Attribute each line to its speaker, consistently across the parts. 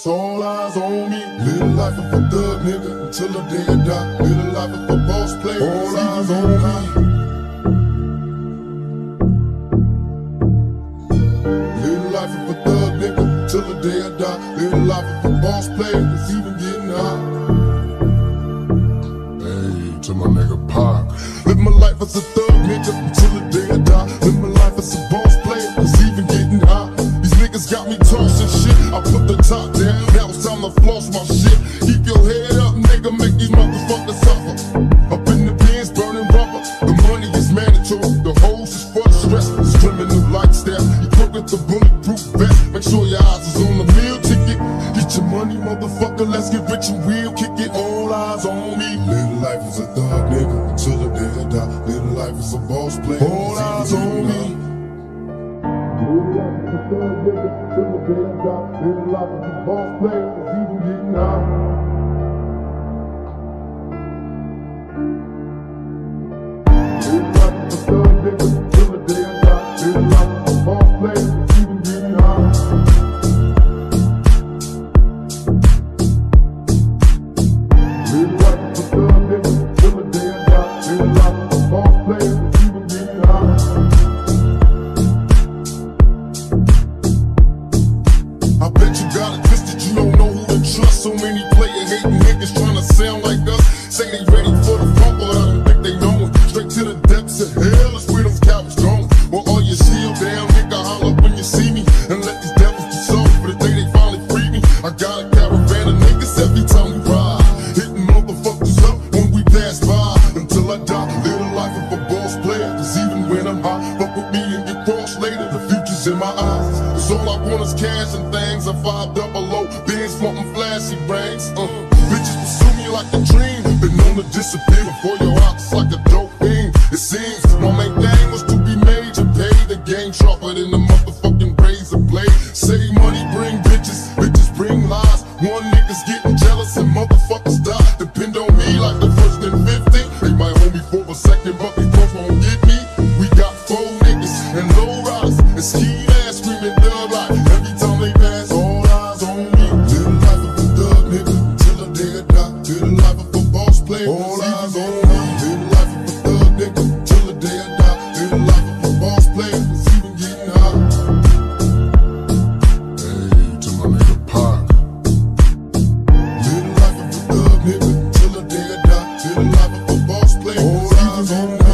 Speaker 1: All eyes on me. Live the life of a thug nigga until the day I die. Live the life of a boss player. All eyes on me. Live the life of a thug nigga till the day I die. Live the life of a boss player that's even getting high. Hey, to my nigga Pac. Live my life as a thug nigga until the day I die. Live my life as a boss player that's even getting high. These niggas got me tossing shit. I put the top down. Now it's time to floss my shit. Keep your head up, nigga. Make these motherfuckers suffer. Up in the pins, burning rubber. The money is mandatory. The hoes is for the stress. It's criminal lifestyle. Equipped with the bulletproof vest. Make sure your eyes is on the meal ticket. Get your money, motherfucker. Let's get rich and real. Kick it. All eyes on me. Live the life as a thug nigga until the day I die. Live the life as a boss player. All eyes on me. Live the life as a thug nigga till the day I die. Live the life as a boss player that's even getting high. Live the life as a thug nigga till the day I die. Live the life as a boss player that's even getting high. Live the life as a thug nigga till the day I die. Live the life as a boss player that's even getting high. I bet you got it twisted, you don't know who to trust. So many player hating niggas trying to sound like us. Say they ready for the funk, but I don't think they know it. Straight to the depths of hell is where those cowards going. Well, all your shield down, nigga, holler when you see me. And let these devils be sold for the day they finally free me. I got a caravan of niggas every time we ride. Hitting motherfuckers up when we pass by. Until I die, live the life of a boss player. Cause even when I'm high, fuck with me and get crossed later. The future's in my eyes. Cause all I want is cash and things. A 500, bands wanting flashy rings. Bitches pursue me like a dream. Been known to disappear before your eyes like a dope fiend. It seems my main thing was to be major. Pay the game sharper than the motherfucking razor blade. Save money, bring bitches. Bitches bring lies. One nigga's getting jealous and motherfuckers die. Depend on me like the first and 15. They might hold me for a second, but they both won't get me. We got 4 niggas and low riders and ski ass screaming thug like every time they pass. All eyes on me. Live the life of a thug nigga till the day I die. Live the life of a boss player. All eyes on me. Live the life of a thug nigga till the day I die. Live the life of a boss player that's even getting high. Hey, to my nigga Pac. Live the life of a thug nigga till the day I die. Live the life of a boss player. All eyes on me.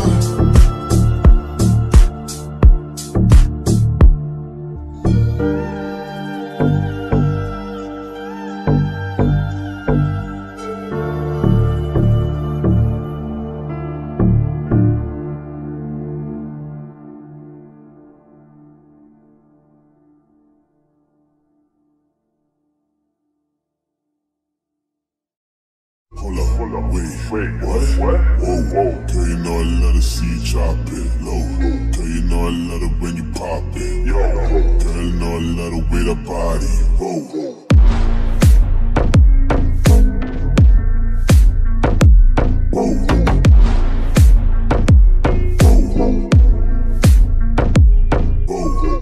Speaker 1: Hold up, wait, what? Whoa, girl, you know I love to see you drop it low. Girl, you know I love it when you pop it. Girl, you know I love the way that body roll.